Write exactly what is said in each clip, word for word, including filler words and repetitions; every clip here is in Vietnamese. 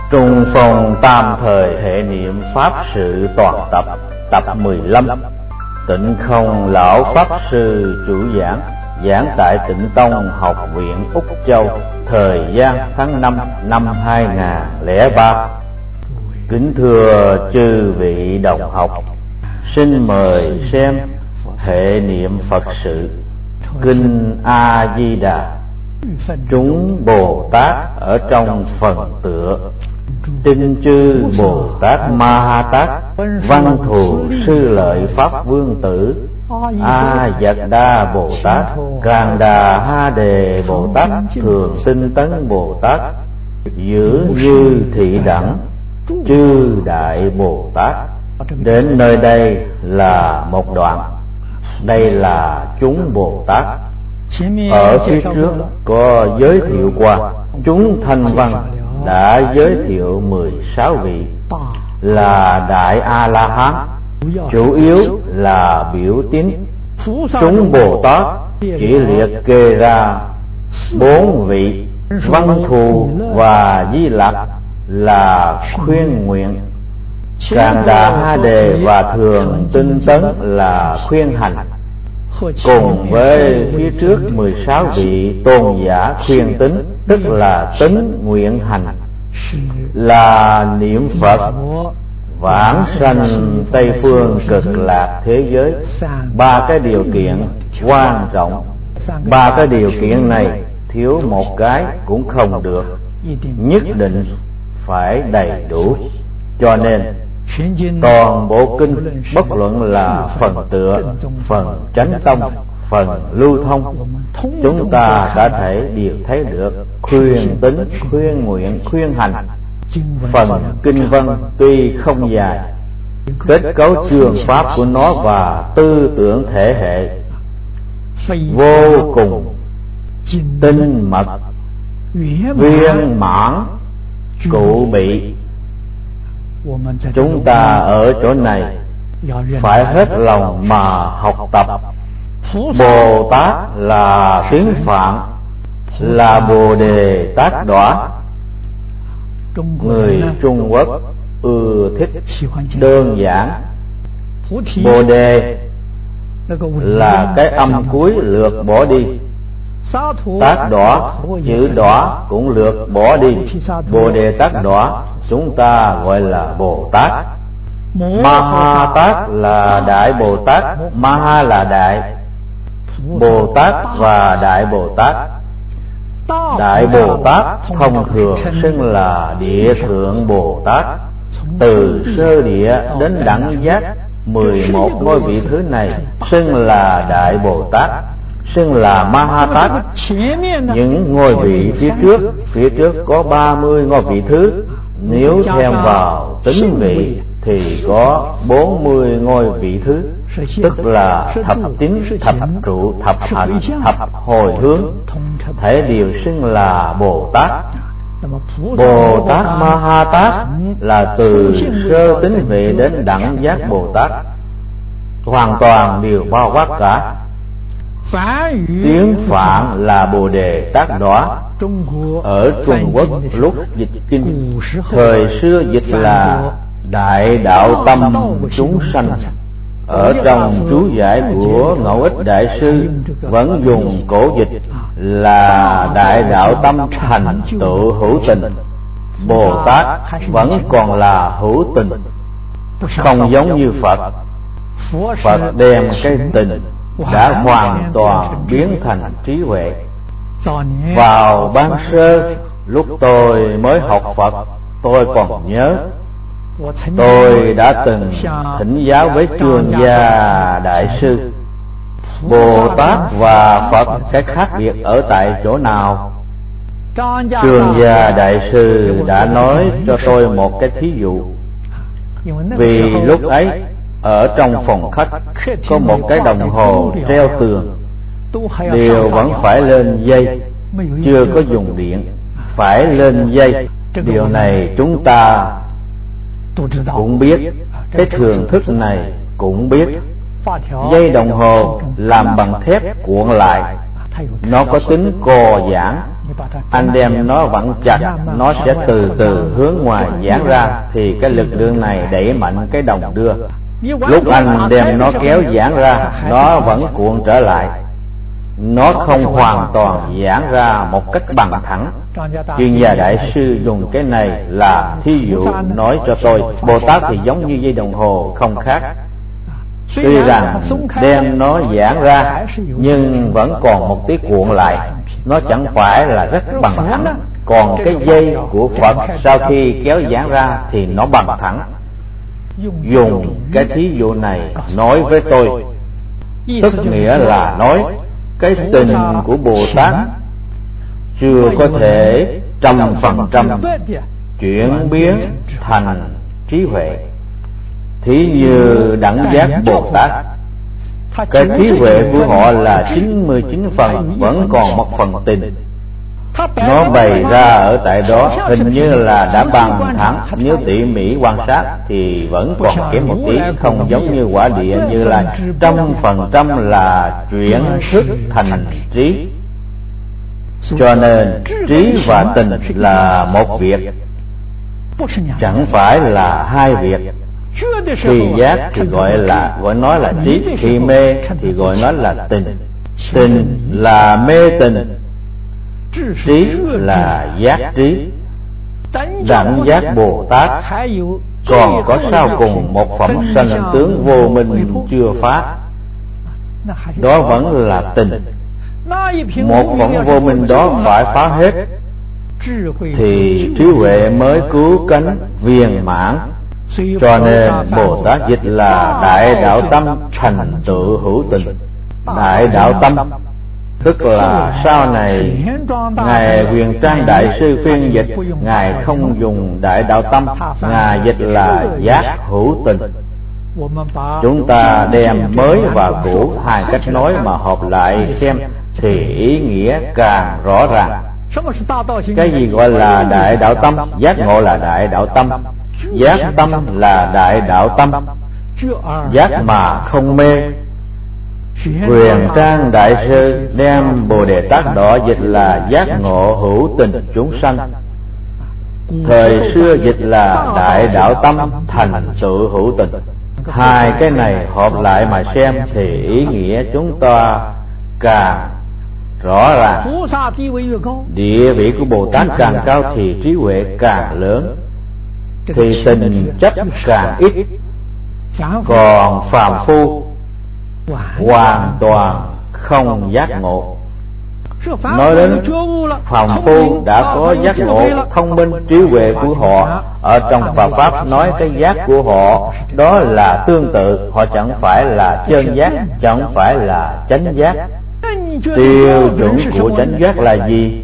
Trung Phong tam thời hệ niệm Pháp sự toàn tập tập mười lăm. Tịnh Không lão Pháp sư chủ giảng, giảng tại Tịnh Tông Học viện Úc Châu, thời gian tháng năm năm hai nghìn không trăm lẻ ba. Kính thưa chư vị đồng học, xin mời xem hệ niệm Phật sự Kinh A Di Đà. Chúng Bồ Tát ở trong phần tựa: Tinh chư Bồ Tát Ma Ha Tát, Văn Thù Sư Lợi Pháp Vương Tử, A Dật Đa Bồ Tát, Càng Đà Ha Đề Bồ Tát, Thường Tinh Tấn Bồ Tát, Giữ Như Thị Đẳng chư Đại Bồ Tát. Đến nơi đây là một đoạn. Đây là chúng Bồ Tát. Ở phía trước có giới thiệu qua. Chúng Thanh Văn đã giới thiệu mười sáu vị là Đại A-la-hán, chủ yếu là biểu tín. Chúng Bồ Tát chỉ liệt kê ra bốn vị: Văn Thù và Di Lặc là khuyên nguyện, Càng Đà Ha Đề và Thường Tinh Tấn là khuyên hành. Cùng với phía trước mười sáu vị tôn giả khuyên tính, tức là tính nguyện hành, là niệm Phật vãng sanh Tây Phương Cực Lạc thế giới. Ba cái điều kiện quan trọng. Ba cái điều kiện này thiếu một cái cũng không được, nhất định phải đầy đủ. Cho nên toàn bộ kinh, bất luận là phần tựa, phần chánh tông, phần lưu thông, chúng ta đã thể đều thấy được khuyên tính, khuyên nguyện, khuyên hành. Phần kinh văn tuy không dài, kết cấu chương pháp của nó và tư tưởng thể hệ vô cùng tinh mật, viên mãn, cụ bị. Chúng ta ở chỗ này phải hết lòng mà học tập. Bồ Tát là tiếng Phạn, là Bồ Đề Tát Đọa. Người Trung Quốc ưa thích đơn giản. Bồ Đề là cái âm cuối lược bỏ đi. Tát Đọa, chữ đọa cũng lược bỏ đi. Bồ Đề Tát Đọa chúng ta gọi là Bồ Tát. Ma Ha Tát là Đại Bồ Tát. Ma Ha là Đại Bồ Tát và Đại Bồ Tát. Đại Bồ Tát thông thường xưng là Địa Thượng Bồ Tát. Từ sơ địa đến đẳng giác, mười một ngôi vị thứ này xưng là Đại Bồ Tát, xưng là Ma Ha Tát. Những ngôi vị phía trước, phía trước có ba mươi ngôi vị thứ. Nếu thêm vào tính vị thì có bốn mươi ngôi vị thứ, tức là thập tín, thập trụ, thập hạnh, thập hồi hướng, thể đều xưng là Bồ Tát. Bồ Tát Ma Ha Tát là từ sơ tính vị đến đẳng giác Bồ Tát, hoàn toàn đều bao quát cả. Tiếng Phạn là Bồ Đề Tát Đọa. Ở Trung Quốc lúc dịch kinh, thời xưa dịch là Đại Đạo Tâm Chúng Sanh. Ở trong chú giải của Ngẫu Ích Đại Sư vẫn dùng cổ dịch là Đại Đạo Tâm Thành Tựu Hữu Tình. Bồ Tát vẫn còn là hữu tình, không giống như Phật. Phật đem cái tình đã hoàn toàn biến thành trí huệ. Vào ban sơ, lúc tôi mới học Phật, tôi còn nhớ tôi đã từng thỉnh giáo với Trương Gia Đại Sư. Bồ Tát và Phật cái khác biệt ở tại chỗ nào? Trương Gia Đại Sư đã nói cho tôi một cái thí dụ. Vì lúc ấy ở trong phòng khách có một cái đồng hồ treo tường, đều vẫn phải lên dây, chưa có dùng điện, phải lên dây. Điều này chúng ta cũng biết, cái thường thức này cũng biết. Dây đồng hồ làm bằng thép cuộn lại, nó có tính co giãn anh đem nó vặn chặt, nó sẽ từ từ hướng ngoài giãn ra, thì cái lực lượng này đẩy mạnh cái đồng đưa. Lúc anh đem nó kéo giãn ra, nó vẫn cuộn trở lại, nó không hoàn toàn giãn ra một cách bằng thẳng. Chuyên gia đại sư dùng cái này là thí dụ nói cho tôi. Bồ Tát thì giống như dây đồng hồ, không khác. Tuy rằng đem nó giãn ra, nhưng vẫn còn một tí cuộn lại, nó chẳng phải là rất bằng thẳng. Còn cái dây của Phật sau khi kéo giãn ra thì nó bằng thẳng. Dùng cái thí dụ này nói với tôi, tức nghĩa là nói cái tình của Bồ Tát chưa có thể trăm phần trăm chuyển biến thành trí huệ. Thí như đẳng giác Bồ Tát, cái trí huệ của họ là chín mươi chín phần, vẫn còn một phần tình. Nó bày ra ở tại đó hình như là đã bằng thẳng, nếu tỉ mỉ quan sát thì vẫn còn kém một tí, không giống như quả địa như là trăm phần trăm là chuyển thức thành trí. Cho nên trí và tình là một việc, chẳng phải là hai việc. Khi giác thì gọi là gọi nó là trí, khi mê thì gọi nó là tình. Tình là mê tình, trí là giác trí. Đẳng giác Bồ Tát còn có sau cùng một phẩm sanh tướng vô minh chưa phá, đó vẫn là tình. Một phẩm vô minh đó phải phá hết thì trí huệ mới cứu cánh viên mãn. Cho nên Bồ Tát dịch là đại đạo tâm thành tựu hữu tình. Đại đạo tâm tức là sau này Ngài Huyền Trang Đại Sư phiên dịch, Ngài không dùng đại đạo tâm, Ngài dịch là giác hữu tình. Chúng ta đem mới và cũ hai cách nói mà hợp lại xem thì ý nghĩa càng rõ ràng. Cái gì gọi là đại đạo tâm? Giác ngộ là đại đạo tâm, giác tâm là đại đạo tâm, giác mà không mê. Huyền Trang Đại Sư đem Bồ Đề Tát Đỏ dịch là giác ngộ hữu tình chúng sanh. Thời xưa dịch là đại đạo tâm thành tựu hữu tình. Hai cái này hợp lại mà xem thì ý nghĩa chúng ta càng rõ ràng. Địa vị của Bồ Tát càng cao thì trí huệ càng lớn, thì tình chấp càng ít. Còn phàm phu hoàn toàn không giác ngộ. Nói đến phàm phu đã có giác ngộ, thông minh, trí huệ của họ ở trong Phật pháp nói cái giác của họ đó là tương tự, họ chẳng phải là chân giác, chẳng phải là chánh giác. Tiêu chuẩn của chánh giác là gì?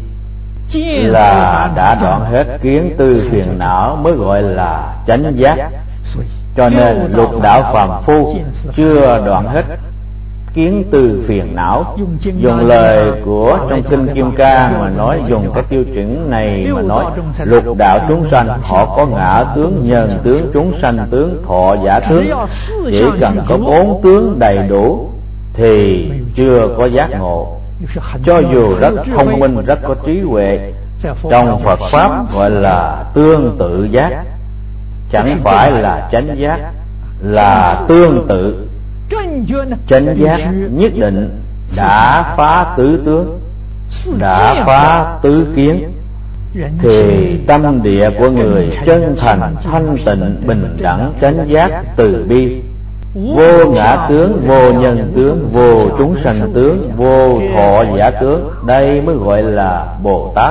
Là đã đoạn hết kiến tư phiền não mới gọi là chánh giác. Cho nên lục đạo phàm phu chưa đoạn hết kiến tư phiền não. Dùng lời của trong kinh Kim Cang mà nói, dùng cái tiêu chuẩn này mà nói, lục đạo chúng sanh họ có ngã tướng, nhân tướng, chúng sanh tướng, thọ giả tướng. Chỉ cần có bốn tướng đầy đủ thì chưa có giác ngộ. Cho dù rất thông minh, rất có trí huệ, trong Phật pháp gọi là tương tự giác, chẳng phải là chánh giác, là tương tự. Chánh giác nhất định đã phá tứ tướng, đã phá tứ kiến, thì tâm địa của người chân thành, thanh tịnh, bình đẳng, chánh giác, từ bi, vô ngã tướng, vô nhân tướng, vô chúng sanh tướng, vô thọ giả tướng, đây mới gọi là Bồ Tát.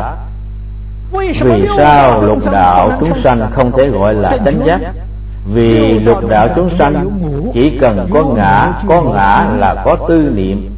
Vì sao lục đạo chúng sanh không thể gọi là chánh giác? Vì lục đạo chúng sanh chỉ cần có ngã, có ngã là có tư niệm,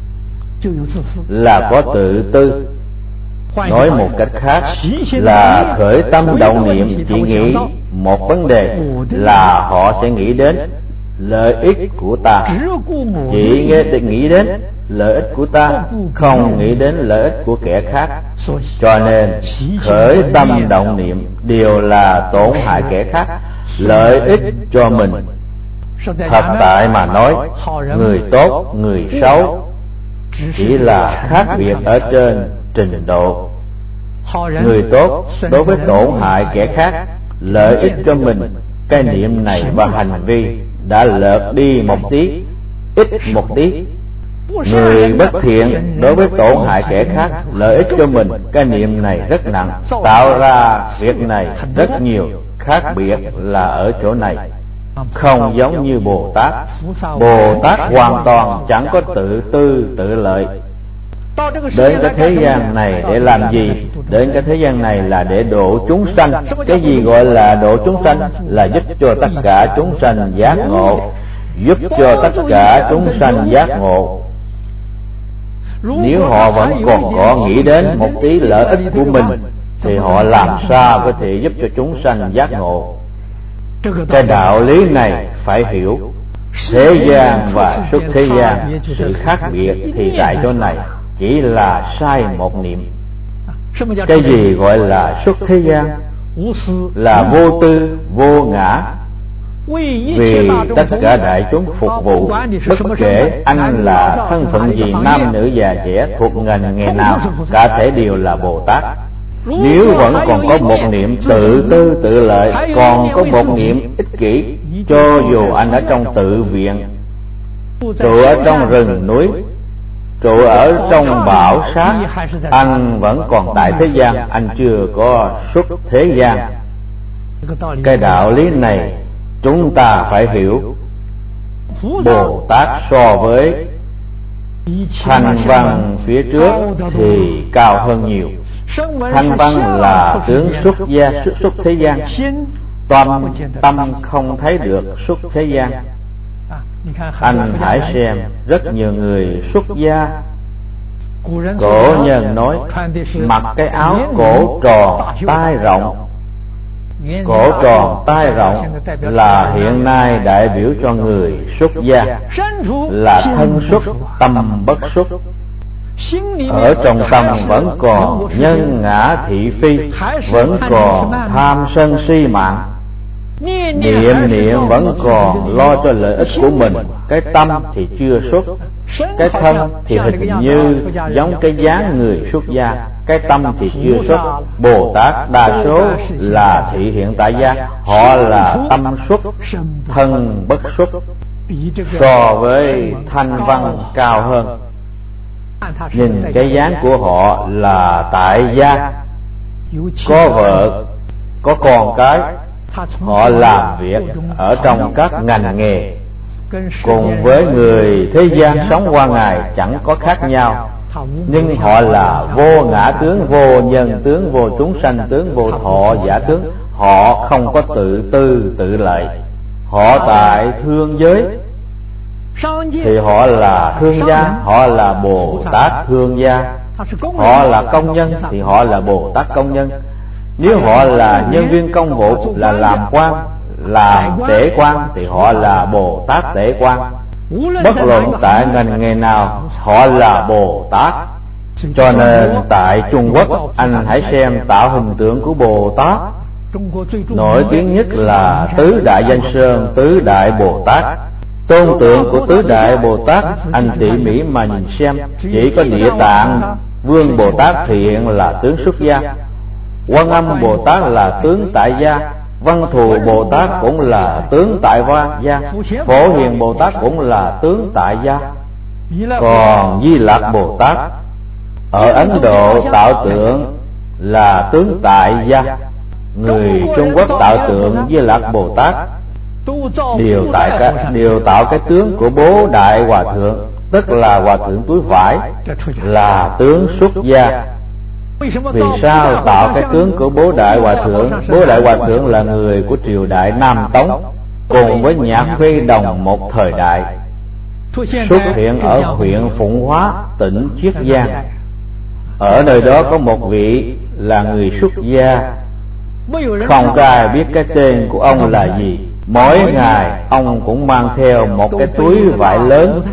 là có tự tư. Nói một cách khác là khởi tâm động niệm chỉ nghĩ một vấn đề là họ sẽ nghĩ đến lợi ích của ta, chỉ nghĩ đến lợi ích của ta, không nghĩ đến lợi ích của kẻ khác. Cho nên khởi tâm động niệm đều là tổn hại kẻ khác, lợi ích cho mình. Thật tại mà nói, người tốt, người xấu chỉ là khác biệt ở trên trình độ. Người tốt đối với tổn hại kẻ khác, lợi ích cho mình, cái niệm này và hành vi đã lợt đi một tí, ít một tí. Người bất thiện đối với tổn hại kẻ khác, lợi ích cho mình, cái niệm này rất nặng, tạo ra việc này rất nhiều. Khác biệt là ở chỗ này, không giống như Bồ Tát. Bồ Tát hoàn toàn chẳng có tự tư tự lợi. Đến cái thế gian này để làm gì? Đến cái thế gian này là để độ chúng sanh. Cái gì gọi là độ chúng sanh? Là giúp cho tất cả chúng sanh giác ngộ. Giúp cho tất cả chúng sanh giác ngộ. Nếu họ vẫn còn có nghĩ đến một tí lợi ích của mình, thì họ làm sao có thể giúp cho chúng sanh giác ngộ? Cái đạo lý này phải hiểu. Thế gian và xuất thế gian, sự khác biệt thì tại chỗ này, chỉ là sai một niệm. Cái gì gọi là xuất thế gian? Là vô tư, vô ngã, vì tất cả đại chúng phục vụ, bất kể anh là thân phận gì, nam nữ già trẻ, thuộc ngành nghề nào, cả thể đều là Bồ Tát. Nếu vẫn còn có một niệm tự tư tự lợi, còn có một niệm ích kỷ, cho dù anh ở trong tự viện, trụ ở trong rừng núi, trụ ở trong bão sát, anh vẫn còn tại thế gian, anh chưa có xuất thế gian. Cái đạo lý này chúng ta phải hiểu. Bồ Tát so với Thanh Văn phía trước thì cao hơn nhiều. Thanh Văn là tướng xuất gia, xuất, xuất thế gian, tâm tâm không thấy được xuất thế gian. Anh hãy xem, rất nhiều người xuất gia, cổ nhân nói mặc cái áo cổ tròn tai rộng. Cổ tròn tai rộng là hiện nay đại biểu cho người xuất gia, là thân xuất tâm bất xuất. Ở trong tâm vẫn còn nhân ngã thị phi, vẫn còn tham sân si mạng. Niệm niệm vẫn còn lo cho lợi ích của mình. Cái tâm thì chưa xuất. Cái thân thì hình như giống cái dáng người xuất gia, cái tâm thì chưa xuất. Bồ Tát đa số là thị hiện tại gia, họ là tâm xuất, thân bất xuất. So với Thanh Văn cao hơn. Nhìn cái dáng của họ là tại gia, có vợ, có con cái, họ làm việc ở trong các ngành nghề, cùng với người thế gian sống qua ngày chẳng có khác nhau. Nhưng họ là vô ngã tướng, vô nhân tướng, vô chúng sanh tướng, vô thọ giả tướng. Họ không có tự tư tự lợi. Họ tại thương giới thì họ là thương gia, họ là Bồ Tát thương gia. Họ là công nhân thì họ là Bồ Tát công nhân. Nếu họ là nhân viên công vụ, là làm quan, làm tể quan, thì họ là Bồ Tát tể quan. Bất luận tại ngành nghề nào, họ là Bồ Tát. Cho nên tại Trung Quốc, anh hãy xem tạo hình tượng của Bồ Tát. Nổi tiếng nhất là Tứ Đại Danh Sơn, Tứ Đại Bồ Tát. Tôn tượng của Tứ Đại Bồ Tát, anh tỉ mỉ mà nhìn xem, chỉ có Địa Tạng Vương Bồ Tát thể hiện là tướng xuất gia, Quan Âm Bồ Tát là tướng tại gia, Văn Thù Bồ Tát cũng là tướng tại gia, Phổ Hiền Bồ Tát cũng là tướng tại gia. Còn Di Lặc Bồ Tát ở Ấn Độ tạo tượng là tướng tại gia. Người Trung Quốc tạo tượng Di Lặc Bồ Tát đều tại cái, đều tạo cái tướng của Bố Đại Hòa Thượng, tức là Hòa Thượng túi vải, là tướng xuất gia. Vì sao tạo cái tướng của Bố Đại Hòa Thượng? Bố Đại Hòa Thượng là người của triều đại Nam Tống, cùng với Nhạc Phi đồng một thời đại, xuất hiện ở huyện Phụng Hóa, tỉnh Chiết Giang. Ở nơi đó có một vị là người xuất gia, không có ai biết cái tên của ông là gì. Mỗi ngày ông cũng mang theo một cái túi vải lớn,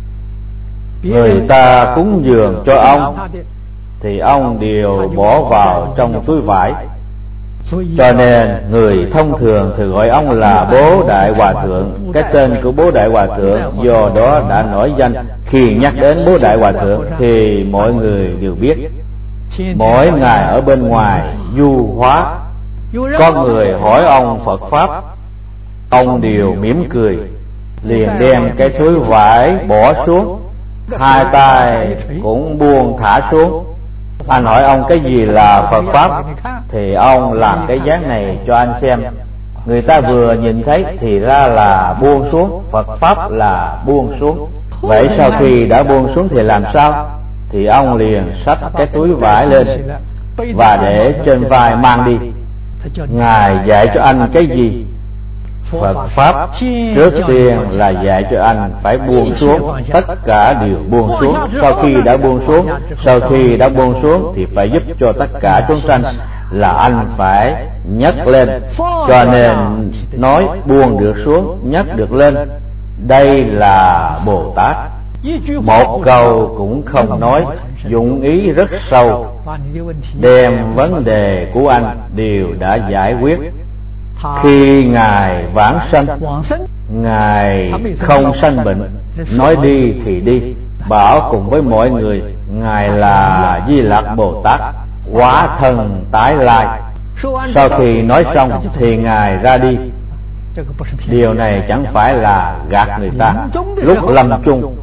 người ta cúng dường cho ông thì ông đều bỏ vào trong túi vải. Cho nên người thông thường thường gọi ông là Bố Đại Hòa Thượng. Cái tên của Bố Đại Hòa Thượng do đó đã nổi danh. Khi nhắc đến Bố Đại Hòa Thượng thì mọi người đều biết. Mỗi ngày ở bên ngoài du hóa, có người hỏi ông Phật Pháp, ông đều mỉm cười, liền đem cái túi vải bỏ xuống, hai tay cũng buông thả xuống. Anh hỏi ông cái gì là Phật Pháp, thì ông làm cái dáng này cho anh xem. Người ta vừa nhìn thấy thì ra là buông xuống, Phật Pháp là buông xuống. Vậy sau khi đã buông xuống thì làm sao? Thì ông liền xách cái túi vải lên và để trên vai mang đi. Ngài dạy cho anh cái gì? Phật Pháp trước tiên là dạy cho anh phải buông xuống, tất cả đều buông xuống. Sau khi đã buông xuống, sau khi đã buông xuống thì phải giúp cho tất cả chúng sanh là anh phải nhấc lên. Cho nên nói buông được xuống, nhấc được lên. Đây là Bồ Tát. Một câu cũng không nói, dụng ý rất sâu, đem vấn đề của anh đều đã giải quyết. Khi Ngài vãng sanh, Ngài không sanh bệnh, nói đi thì đi, bảo cùng với mọi người Ngài là Di Lặc Bồ Tát, hóa thân tái lai. Sau khi nói xong thì Ngài ra đi. Điều này chẳng phải là gạt người ta. Lúc lâm chung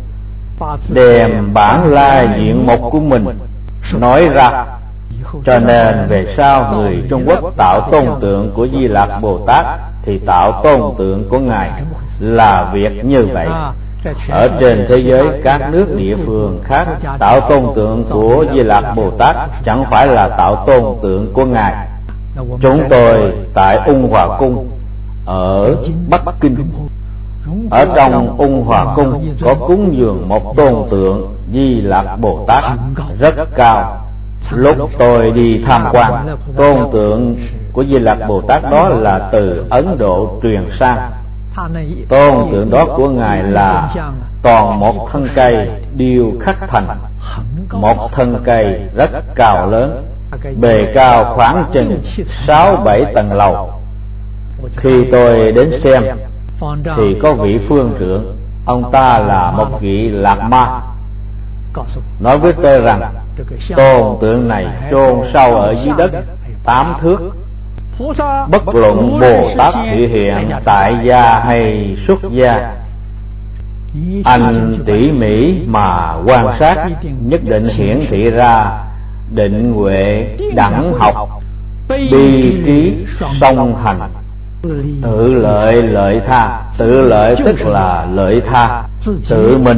đem bản lai diện mục của mình nói ra. Cho nên về sau người Trung Quốc tạo tôn tượng của Di Lặc Bồ Tát thì tạo tôn tượng của Ngài là việc như vậy. Ở trên thế giới các nước địa phương khác tạo tôn tượng của Di Lặc Bồ Tát chẳng phải là tạo tôn tượng của Ngài. Chúng tôi tại Ung Hòa Cung ở Bắc Kinh, ở trong Ung Hòa Cung có cúng dường một tôn tượng Di Lặc Bồ Tát rất cao. Lúc tôi đi tham quan, tôn tượng của Di Lặc Bồ Tát đó là từ Ấn Độ truyền sang. Tôn tượng đó của Ngài là toàn một thân cây điêu khắc thành, một thân cây rất cao lớn, bề cao khoảng chừng sáu bảy tầng lầu. Khi tôi đến xem thì có vị phương trưởng, ông ta là một vị Lạc Ma, nói với tôi rằng tôn tượng này chôn sâu ở dưới đất tám thước. Bất luận Bồ Tát thị hiện tại gia hay xuất gia, anh tỉ mỉ mà quan sát nhất định hiển thị ra định huệ đẳng học, bi trí song hành, tự lợi lợi tha. Tự lợi tức là lợi tha, tự mình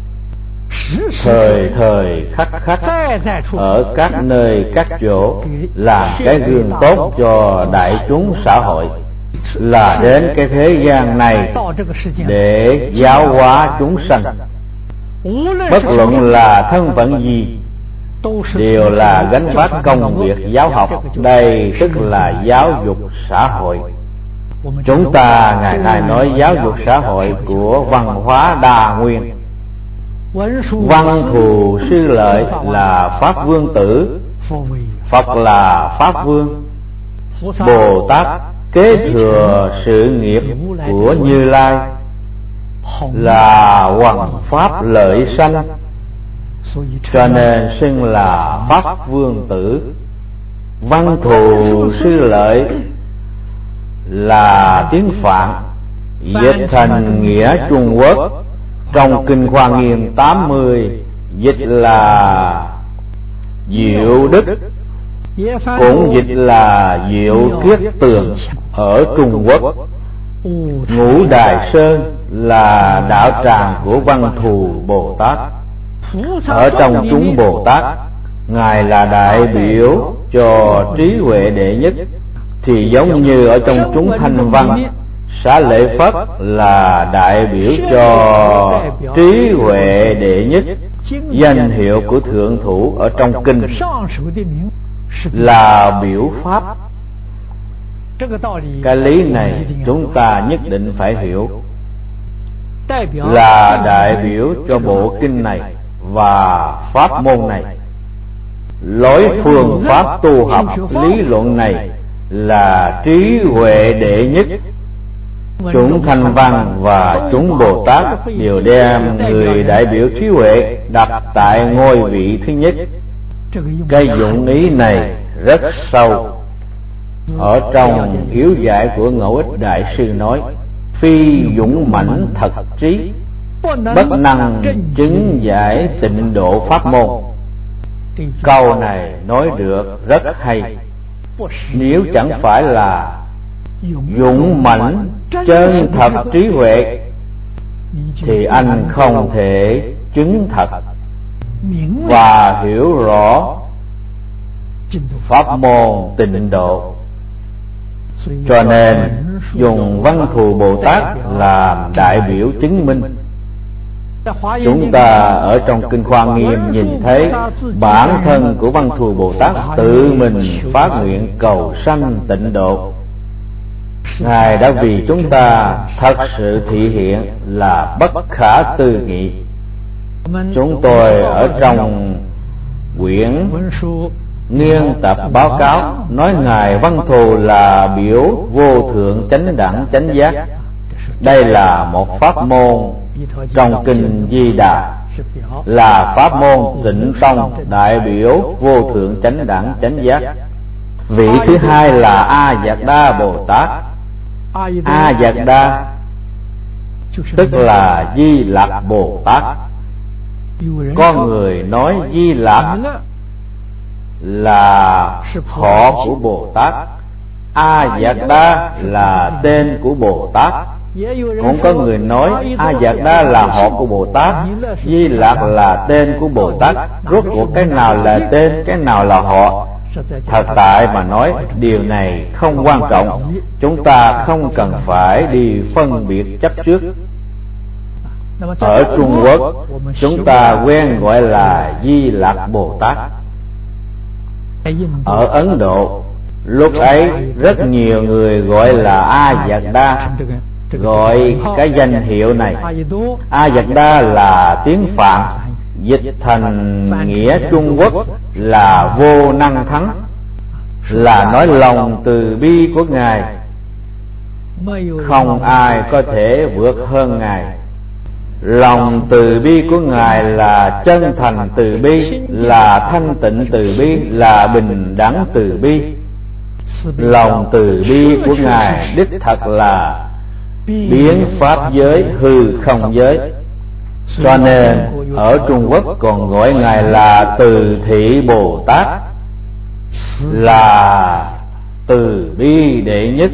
thời thời khắc khắc ở các nơi các chỗ làm cái gương tốt cho đại chúng xã hội, là đến cái thế gian này để giáo hóa chúng sanh. Bất luận là thân phận gì đều là gánh vác công việc giáo học. Đây tức là giáo dục xã hội. Chúng ta ngày nay nói giáo dục xã hội của văn hóa đa nguyên. Văn thù sư lợi là Pháp Vương tử, Phật là Pháp Vương, Bồ Tát kế thừa sự nghiệp của Như Lai là Hoằng Pháp lợi sanh, cho nên xưng là Pháp Vương tử. Văn thù sư lợi là tiếng Phạn, dịch thành nghĩa Trung Quốc. Trong Kinh Hoa Nghiêm tám mươi dịch là Diệu Đức, cũng dịch là Diệu Kiết Tường ở Trung Quốc. Ngũ Đài Sơn là đạo tràng của Văn Thù Bồ Tát. Ở trong chúng Bồ Tát, Ngài là đại biểu cho trí huệ đệ nhất. Thì giống như ở trong chúng Thanh Văn, Xá Lợi Phất là đại biểu cho trí huệ đệ nhất. Danh hiệu của thượng thủ ở trong kinh là biểu pháp. Cái lý này chúng ta nhất định phải hiểu, là đại biểu cho bộ kinh này và pháp môn này. Lối phương pháp tu học lý luận này là trí huệ đệ nhất. Chúng Thanh Văn và chúng Bồ Tát đều đem người đại biểu trí huệ đặt tại ngôi vị thứ nhất. Cái dụng ý này rất sâu. Ở trong yếu giải của Ngẫu Ích Đại Sư nói: phi dũng mãnh thật trí, bất năng chứng giải tịnh độ pháp môn. Câu này nói được rất hay. Nếu chẳng phải là dũng mãnh chân thật trí huệ thì anh không thể chứng thật và hiểu rõ pháp môn tịnh độ. Cho nên dùng Văn Thù Bồ Tát làm đại biểu chứng minh. Chúng ta ở trong Kinh Hoa Nghiêm nhìn thấy bản thân của Văn Thù Bồ Tát tự mình phát nguyện cầu sanh tịnh độ. Ngài đã vì chúng ta thật sự thị hiện là bất khả tư nghị. Chúng tôi ở trong quyển nghiên tập báo cáo nói Ngài Văn Thù là biểu vô thượng chánh đẳng chánh giác. Đây là một pháp môn trong Kinh Di Đà, là pháp môn Tịnh Tông đại biểu vô thượng chánh đẳng chánh giác. Vị thứ hai là A Dạc Đa Bồ Tát. A Dạc Đa tức là Di Lặc Bồ Tát. Có người nói Di Lặc là họ của Bồ Tát, A Dạc Đa là tên của Bồ Tát. Cũng có người nói A Dạc Đa là họ của Bồ Tát, Di Lặc là tên của Bồ Tát. Rốt cuộc cái nào là tên, cái nào là họ? Thật tại mà nói, điều này không quan trọng. Chúng ta không cần phải đi phân biệt chấp trước. Ở Trung Quốc, chúng ta quen gọi là Di Lặc Bồ Tát. Ở Ấn Độ, lúc ấy rất nhiều người gọi là A Dạc Đa, gọi cái danh hiệu này. A Dạc Đa là tiếng Phạn, dịch thành nghĩa Trung Quốc là vô năng thắng, là nói lòng từ bi của Ngài không ai có thể vượt hơn Ngài. Lòng từ bi của Ngài là chân thành từ bi, là thanh tịnh từ bi, là bình đẳng từ bi. Lòng từ bi của Ngài đích thật là biến pháp giới hư không giới. Cho nên ở Trung Quốc còn gọi Ngài là Từ Thị Bồ Tát, là từ bi đệ nhất,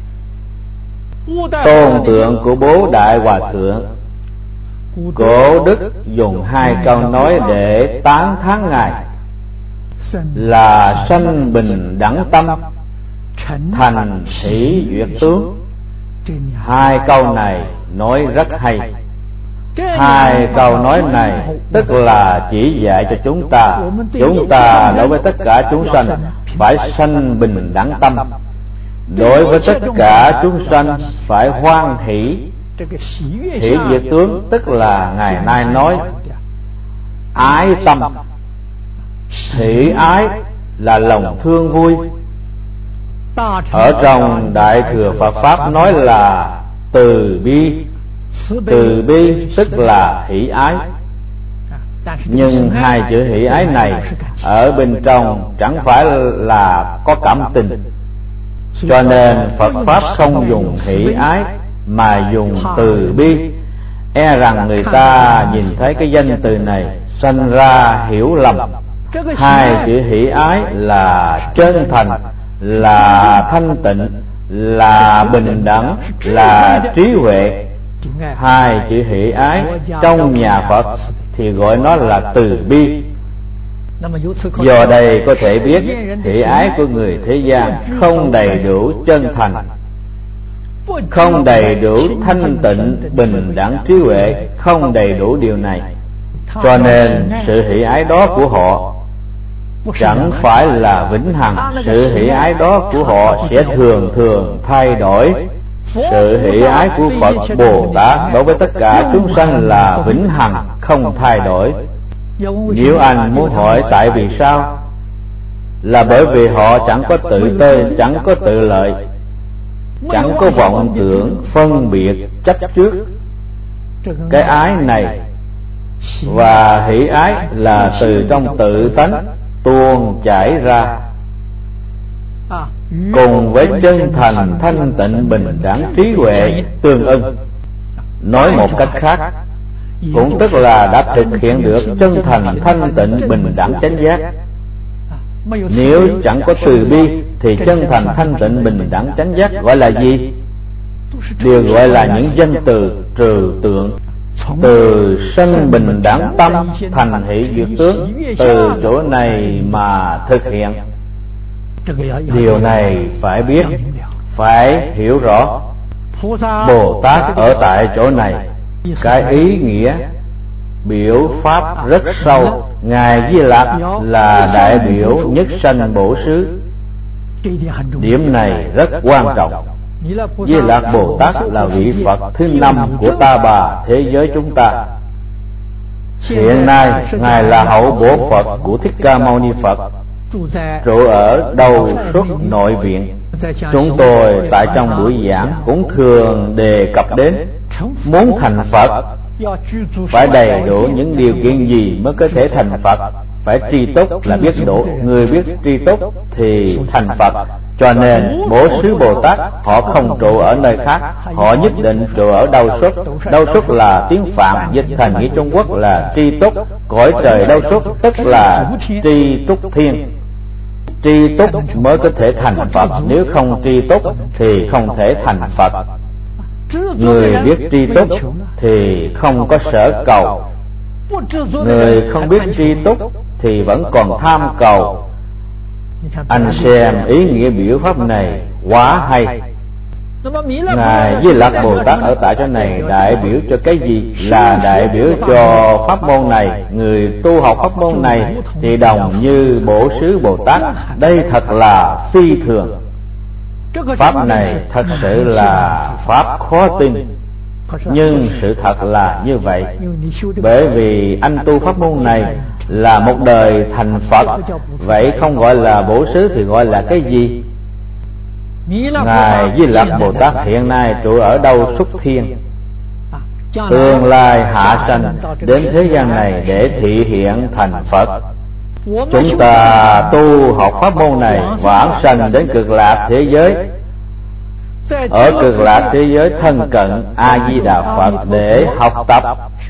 tôn tượng của Bố Đại Hòa Thượng. Cổ Đức dùng hai câu nói để tán thán Ngài là sanh bình đẳng tâm, thành thủy duyệt tướng. Hai câu này nói rất hay. Hai câu nói này tức là chỉ dạy cho chúng ta, chúng ta đối với tất cả chúng sanh phải sanh bình đẳng tâm, đối với tất cả chúng sanh phải hoan hỷ. Hỷ diệt tướng tức là ngày nay nói ái tâm. Hỷ ái là lòng thương vui. Ở trong Đại Thừa Phật Pháp nói là từ bi. Từ bi tức là hỷ ái. Nhưng hai chữ hỷ ái này ở bên trong chẳng phải là có cảm tình, cho nên Phật Pháp không dùng hỷ ái mà dùng từ bi. E rằng người ta nhìn thấy cái danh từ này sanh ra hiểu lầm. Hai chữ hỷ ái là chân thành, là thanh tịnh, là bình đẳng, là trí huệ. Hai chữ hỷ ái trong nhà Phật thì gọi nó là từ bi. Do đây có thể biết hỷ ái của người thế gian không đầy đủ chân thành, không đầy đủ thanh tịnh, bình đẳng, trí huệ, không đầy đủ điều này. Cho nên sự hỷ ái đó của họ chẳng phải là vĩnh hằng. Sự hỷ ái đó của họ sẽ thường thường thay đổi. Sự hỷ ái của Phật Bồ Tát đối với tất cả chúng sanh là vĩnh hằng, không thay đổi. Nếu anh muốn hỏi tại vì sao, là bởi vì họ chẳng có tự tê, chẳng có tự lợi, chẳng có vọng tưởng, phân biệt, chấp trước. Cái ái này và hỷ ái là từ trong tự tánh, tuôn chảy ra, cùng với chân thành thanh tịnh bình đẳng trí huệ tương ưng. Nói một cách khác, cũng tức là đã thực hiện được chân thành thanh tịnh bình đẳng chánh giác. Nếu chẳng có từ bi thì chân thành thanh tịnh bình đẳng chánh giác gọi là gì? Đều gọi là những danh từ trừu tượng. Từ sanh bình đẳng tâm thành hỷ duyệt tướng, từ chỗ này mà thực hiện. Điều này phải biết, phải hiểu rõ. Bồ Tát ở tại chỗ này, cái ý nghĩa biểu pháp rất sâu. Ngài Di Lặc là đại biểu nhất sanh bổ xứ. Điểm này rất quan trọng. Di Lặc Bồ Tát là vị Phật thứ năm của Ta Bà thế giới chúng ta. Hiện nay Ngài là hậu bổ Phật của Thích Ca Mâu Ni Phật, trụ ở Đầu Xuất Nội Viện. Chúng tôi tại trong buổi giảng cũng thường đề cập đến, muốn thành Phật phải đầy đủ những điều kiện gì mới có thể thành Phật. Phải tri túc là biết đủ, người biết tri túc thì thành Phật. Cho nên bổ xứ Bồ Tát họ không trụ ở nơi khác, họ nhất định trụ ở Đâu Xuất. Đâu Xuất là tiếng Phạn, dịch thành nghĩa Trung Quốc là tri túc. Cõi trời Đâu Xuất tức là tri túc thiên. Tri túc mới có thể thành Phật, nếu không tri túc thì không thể thành Phật. Người biết tri túc thì không có sở cầu, người không biết tri túc thì vẫn còn tham cầu. Anh xem ý nghĩa biểu pháp này quá hay. Ngài Di Lặc Bồ Tát ở tại chỗ này đại biểu cho cái gì? Là đại biểu cho pháp môn này. Người tu học pháp môn này thì đồng như bổ xứ Bồ Tát. Đây thật là phi thường. Pháp này thật sự là pháp khó tin, nhưng sự thật là như vậy. Bởi vì anh tu pháp môn này là một đời thành Phật. Vậy không gọi là bổ xứ thì gọi là cái gì? Ngài Di Lặc Bồ Tát hiện nay trụ ở Đâu Xuất Thiên, tương lai hạ sanh đến thế gian này để thị hiện thành Phật. Chúng ta tu học pháp môn này vãng sanh đến Cực Lạc thế giới. Ở Cực Lạc thế giới thân cận A Di Đà Phật để học tập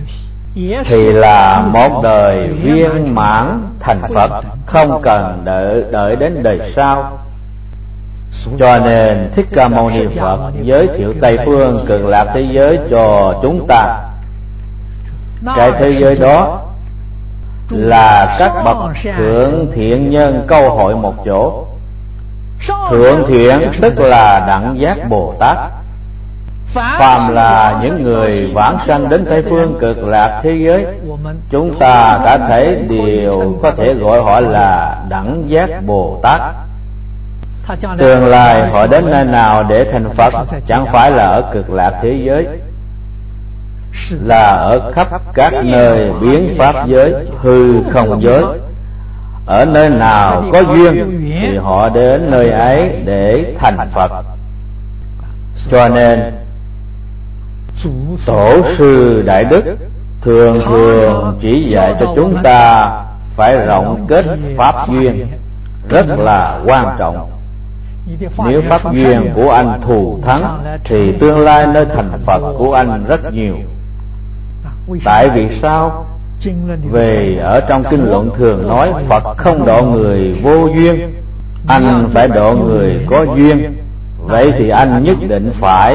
thì là một đời viên mãn thành Phật, không cần đợi đợi đến đời sau. Cho nên Thích Ca Mâu Ni Phật giới thiệu Tây Phương Cực Lạc thế giới cho chúng ta. Cái thế giới đó là các bậc thượng thiện nhân câu hội một chỗ. Thượng thiện tức là đẳng giác Bồ Tát. Phàm là những người vãng sanh đến Tây Phương Cực Lạc thế giới, chúng ta đã thấy đều có thể gọi họ là đẳng giác Bồ Tát. Tương lai họ đến nơi nào để thành Phật? Chẳng phải là ở Cực Lạc thế giới, là ở khắp các nơi biến pháp giới, hư không giới. Ở nơi nào có duyên thì họ đến nơi ấy để thành Phật. Cho nên Tổ sư Đại Đức thường thường chỉ dạy cho chúng ta phải rộng kết pháp duyên, rất là quan trọng. Nếu pháp duyên của anh thù thắng thì tương lai nơi thành Phật của anh rất nhiều. Tại vì sao? Về ở trong kinh luận thường nói Phật không độ người vô duyên, anh phải độ người có duyên. Vậy thì anh nhất định phải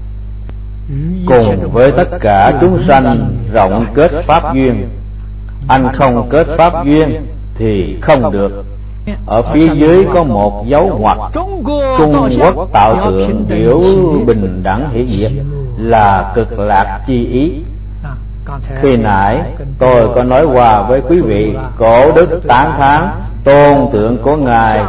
cùng với tất cả chúng sanh rộng kết pháp duyên. Anh không kết pháp duyên thì không được. Ở phía dưới có một dấu ngoặc. Trung Quốc tạo tượng biểu bình đẳng hỷ diệt là Cực Lạc chi ý. Khi nãy tôi có nói qua với quý vị, Cổ Đức tán thán tôn tượng của Ngài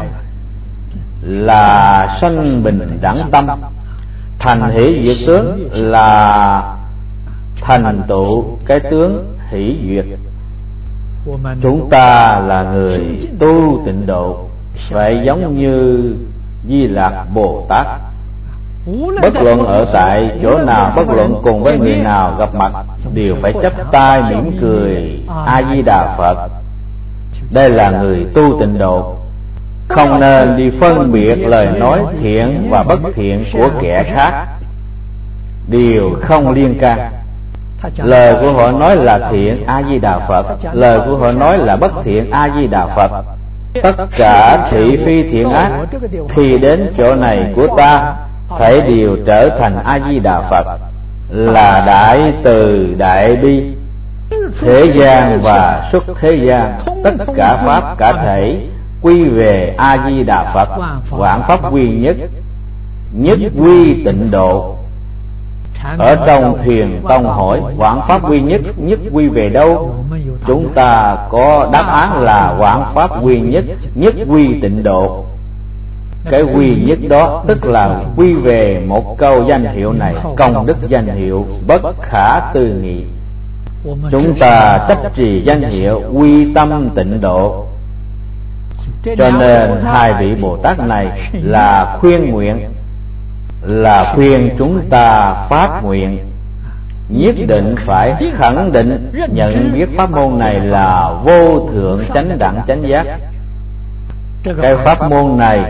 là sanh bình đẳng tâm, thành hỷ diệt tướng là thành tựu cái tướng hỷ duyệt. Chúng ta là người tu tịnh độ, phải giống như Di Lặc Bồ Tát. Bất luận ở tại chỗ nào, bất luận cùng với người nào gặp mặt, đều phải chắp tay mỉm cười A Di Đà Phật. Đây là người tu tịnh độ, không nên đi phân biệt lời nói thiện và bất thiện của kẻ khác, đều không liên can. Lời của họ nói là thiện, A Di Đà Phật; lời của họ nói là bất thiện, A Di Đà Phật. Tất cả thị phi thiện ác thì đến chỗ này của ta phải đều trở thành A Di Đà Phật, là đại từ đại bi. Thế gian và xuất thế gian, tất cả pháp cả thể quy về A Di Đà Phật. Vạn pháp quy nhất, nhất quy tịnh độ. Ở trong Thiền Tông hỏi vạn pháp quy nhất, nhất quy về đâu? Chúng ta có đáp án là vạn pháp quy nhất, nhất quy tịnh độ. Cái quy nhất đó tức là quy về một câu danh hiệu này, công đức danh hiệu bất khả tư nghị. Chúng ta chấp trì danh hiệu quy tâm tịnh độ. Cho nên hai vị Bồ Tát này là khuyên nguyện, là khuyên chúng ta phát nguyện, nhất định phải khẳng định nhận biết pháp môn này là vô thượng chánh đẳng chánh giác. Cái pháp môn này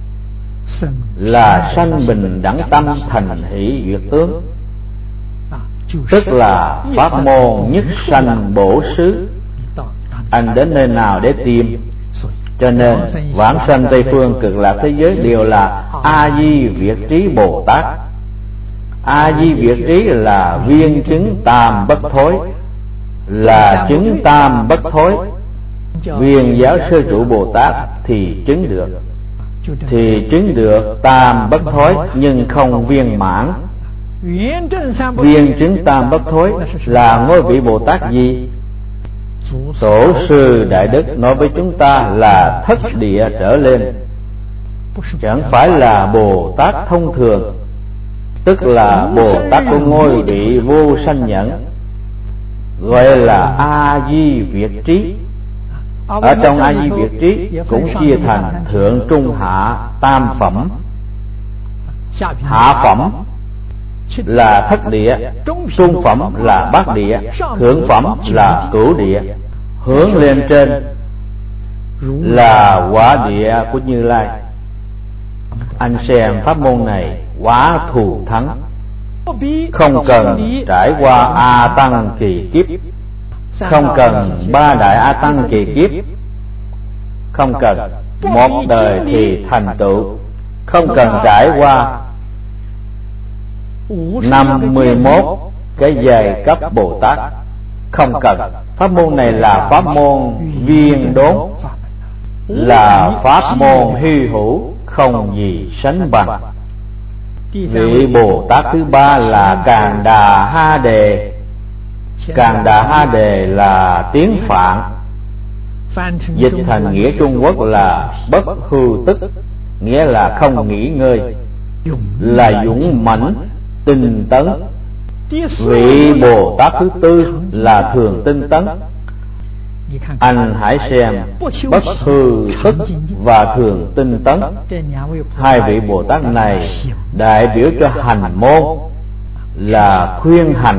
là sanh bình đẳng tâm, thành hỷ duyệt tướng, tức là pháp môn nhất sanh bổ xứ. Anh đến nơi nào để tìm? Cho nên vãng sanh Tây Phương Cực Lạc thế giới đều là A Di Việt Trí Bồ Tát. A Di Việt Trí là viên chứng tam bất thối, là chứng tam bất thối. Viên giáo sư trụ Bồ Tát thì chứng được, thì chứng được tam bất thối, nhưng không viên mãn. Viên chứng tam bất thối là ngôi vị Bồ Tát gì? Tổ sư Đại Đức nói với chúng ta là thất địa trở lên, chẳng phải là Bồ Tát thông thường, tức là Bồ Tát của ngôi vị vô sanh nhẫn, gọi là A Di Việt Trí. Ở trong A Di Việt Trí cũng chia thành thượng trung hạ tam phẩm. Hạ phẩm là thất địa, trung phẩm là bát địa, thượng phẩm là cửu địa. Hướng lên trên là quả địa của Như Lai. Anh xem pháp môn này quá thù thắng, không cần trải qua A Tăng kỳ kiếp, không cần ba đại A Tăng kỳ kiếp, không cần một đời thì thành tựu, không cần trải qua năm mươi mốt cái giai cấp Bồ Tát, không cần. Pháp môn này là pháp môn viên đốn, là pháp môn hy hữu, không gì sánh bằng. Vị Bồ Tát thứ ba là Càn Đà Ha Đề. Càn Đà Ha Đề là tiếng Phạn, dịch thành nghĩa Trung Quốc là bất hư tức, nghĩa là không nghỉ ngơi, là dũng mãnh tinh tấn. Vị Bồ Tát thứ tư là thường tinh tấn. Anh hãy xem bất hư tức và thường tinh tấn, hai vị Bồ Tát này đại biểu cho hành môn, là khuyên hành.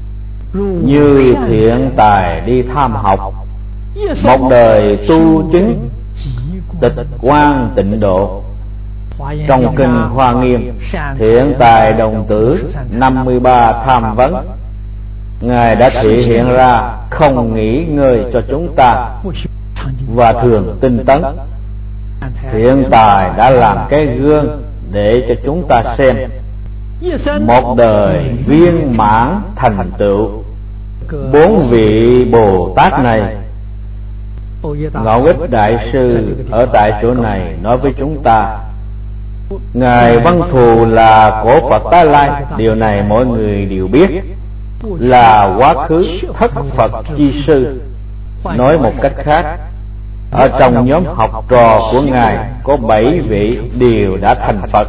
Như thiện tài đi tham học, một đời tu chứng tịch quan tịnh độ. Trong kinh Hoa Nghiêm, thiện tài đồng tử năm mươi ba tham vấn, Ngài đã thể hiện ra không nghỉ ngơi cho chúng ta và thường tinh tấn. Thiện tài đã làm cái gương để cho chúng ta xem. Một đời viên mãn thành tựu. Bốn vị Bồ Tát này, Ngẫu Ích Đại Sư ở tại chỗ này nói với chúng ta, Ngài Văn Thù là cổ Phật Tái Lai, điều này mọi người đều biết, là quá khứ thất Phật chi sư. Nói một cách khác, ở trong nhóm học trò của Ngài có bảy vị đều đã thành Phật,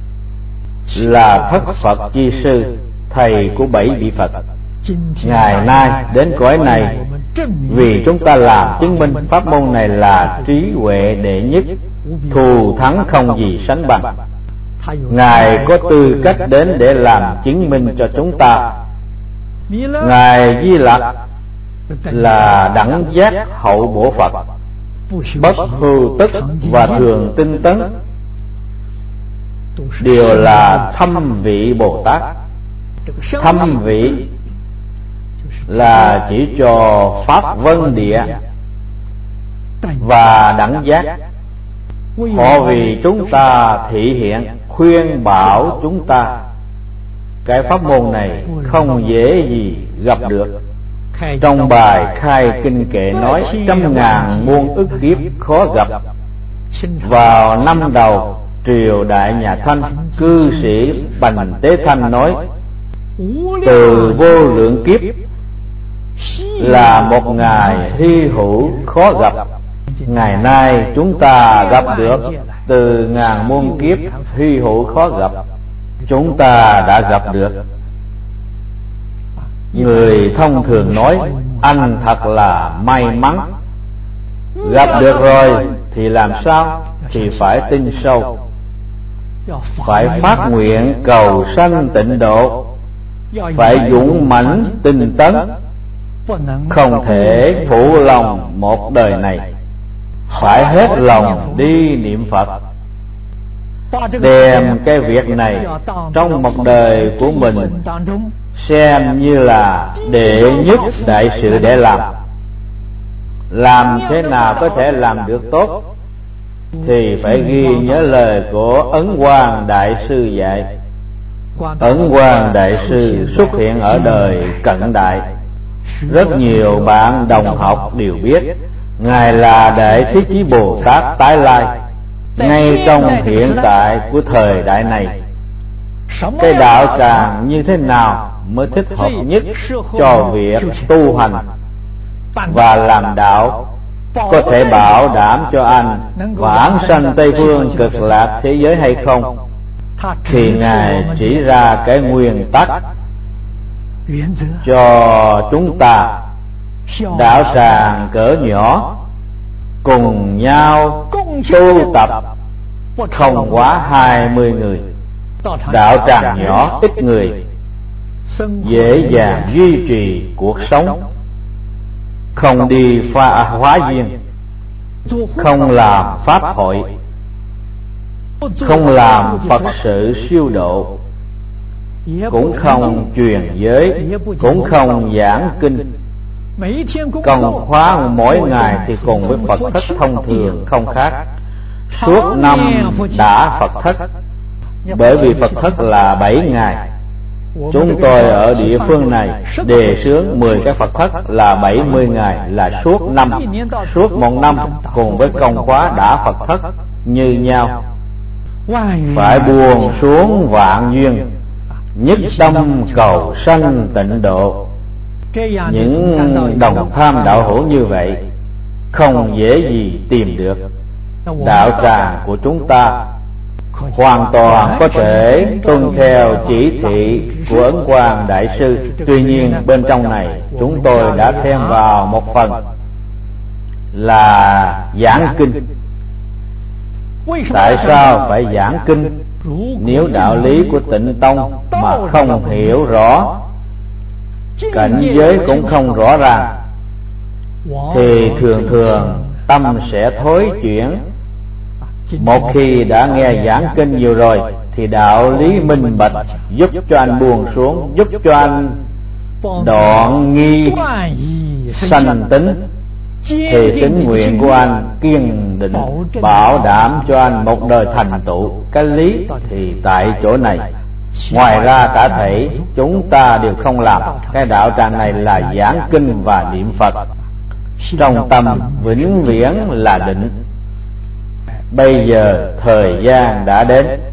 là thất Phật chi sư, thầy của bảy vị Phật. Ngày nay đến cõi này, vì chúng ta làm chứng minh pháp môn này là trí huệ đệ nhất, thù thắng không gì sánh bằng. Ngài có tư cách đến để làm chứng minh cho chúng ta. Ngài Di Lặc là đẳng giác hậu bổ Phật, bất hưu tức và thường tinh tấn đều là thâm vị Bồ Tát. Thâm vị là chỉ cho pháp vân địa và đẳng giác. Họ vì chúng ta thị hiện khuyên bảo chúng ta. Cái pháp môn này không dễ gì gặp được. Trong bài khai kinh kệ nói trăm ngàn muôn ức kiếp khó gặp. Vào năm đầu triều đại nhà Thanh, cư sĩ Bành Tế Thanh nói từ vô lượng kiếp là một ngày hy hữu khó gặp. Ngày nay chúng ta gặp được từ ngàn muôn kiếp hy hữu khó gặp, chúng ta đã gặp được. Người thông thường nói anh thật là may mắn. Gặp được rồi thì làm sao? Thì phải tin sâu, phải phát nguyện cầu sanh tịnh độ, phải dũng mãnh tinh tấn, không thể phụ lòng một đời này, phải hết lòng đi niệm Phật, đem cái việc này trong một đời của mình xem như là đệ nhất đại sự để làm. Làm thế nào có thể làm được tốt thì phải ghi nhớ lời của Ấn Quang Đại Sư dạy. Ấn Quang Đại Sư xuất hiện ở đời cận đại, rất nhiều bạn đồng học đều biết Ngài là Đại Thế Chí Bồ Tát tái lai ngay trong hiện tại của thời đại này. Cái đạo tràng như thế nào mới thích hợp nhất cho việc tu hành và làm đạo, có thể bảo đảm cho anh vãng sanh Tây Phương Cực Lạc thế giới hay không? Thì Ngài chỉ ra cái nguyên tắc cho chúng ta. Đạo tràng cỡ nhỏ cùng nhau tu tập không quá hai mươi người. Đạo tràng nhỏ ít người, dễ dàng duy trì cuộc sống. Không đi pha hóa duyên, không làm pháp hội, không làm Phật sự siêu độ, cũng không truyền giới, cũng không giảng kinh. Công khóa mỗi ngày thì cùng với Phật thất thông thường không khác. Suốt năm đã Phật thất, bởi vì Phật thất là bảy ngày. Chúng tôi ở địa phương này đề xướng mười cái Phật thất là bảy mươi ngày, là suốt năm. Suốt một năm cùng với công khóa đã Phật thất như nhau. Phải buông xuống vạn duyên, nhất tâm cầu sanh tịnh độ. Những đồng tham đạo hữu như vậy không dễ gì tìm được. Đạo tràng của chúng ta hoàn toàn có thể tuân theo chỉ thị của Ấn Quang Đại Sư. Tuy nhiên bên trong này chúng tôi đã thêm vào một phần là giảng kinh. Tại sao phải giảng kinh? Nếu đạo lý của Tịnh Tông mà không hiểu rõ, cảnh giới cũng không rõ ràng, thì thường thường tâm sẽ thối chuyển. Một khi đã nghe giảng kinh nhiều rồi thì đạo lý minh bạch, giúp cho anh buông xuống, giúp cho anh đoạn nghi sanh tính, thì tính nguyện của anh kiên định bảo đảm cho anh một đời thành tựu. Cái lý thì tại chỗ này. Ngoài ra cả thể chúng ta đều không làm. Cái đạo tràng này là giảng kinh và niệm Phật, trong tâm vĩnh viễn là định. Bây giờ thời gian đã đến,